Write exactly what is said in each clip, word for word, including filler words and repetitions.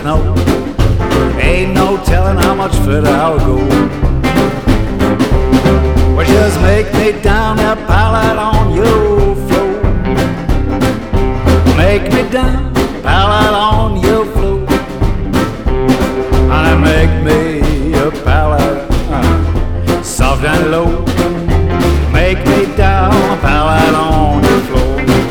snow. Ain't no telling how much further I'll go. Well, just make me down that pallet on your floor. Make me down pallet on your floor. And make me a pallet uh, soft and low. Make me down a pallet on your floor.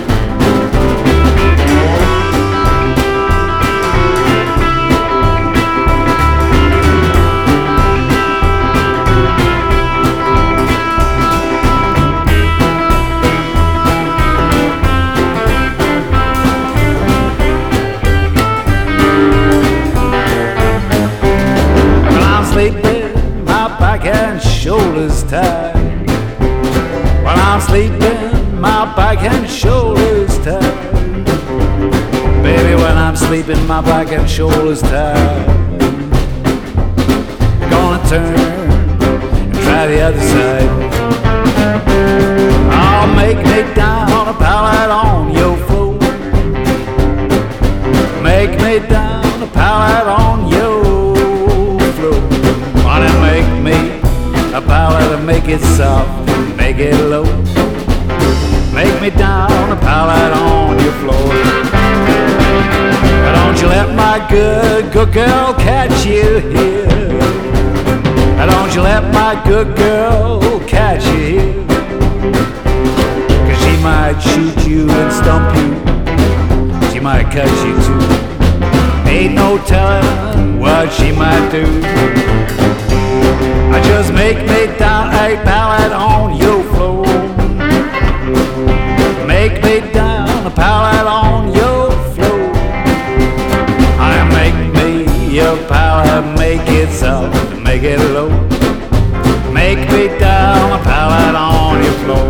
Sleeping, my back and shoulders tired. While I'm sleeping, my back and shoulders tired. Baby, when I'm sleeping, my back and shoulders tired. Gonna turn and try the other side. I'll make me down a pallet on your floor. Make me down a pallet on your a pallet and make it soft, make it low. Make me down a pallet on your floor. Don't you let my good, good girl catch you here. Don't you let my good girl catch you here. Cause she might shoot you and stump you. She might cut you too. Ain't no telling what she might do. I just make me down a pallet on your floor. Make me down a pallet on your floor. I make me a pallet, make it soft, make it low. Make me down a pallet on your floor.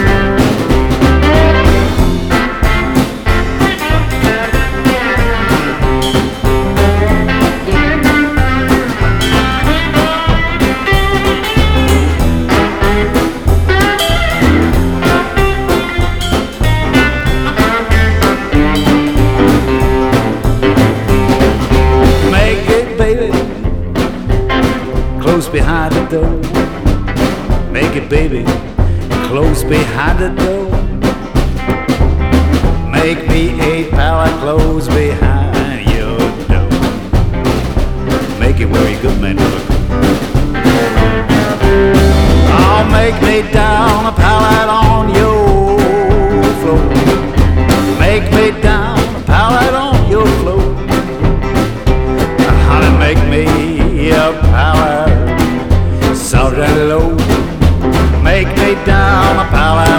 Close behind the door. Make it, baby, close behind the door. Make me a pallet close behind your door. Make it very good, man. I'll make me down a pallet on your floor. Make me down a pallet on your floor. Honey, make me a pallet soft and low. Make me down a pallet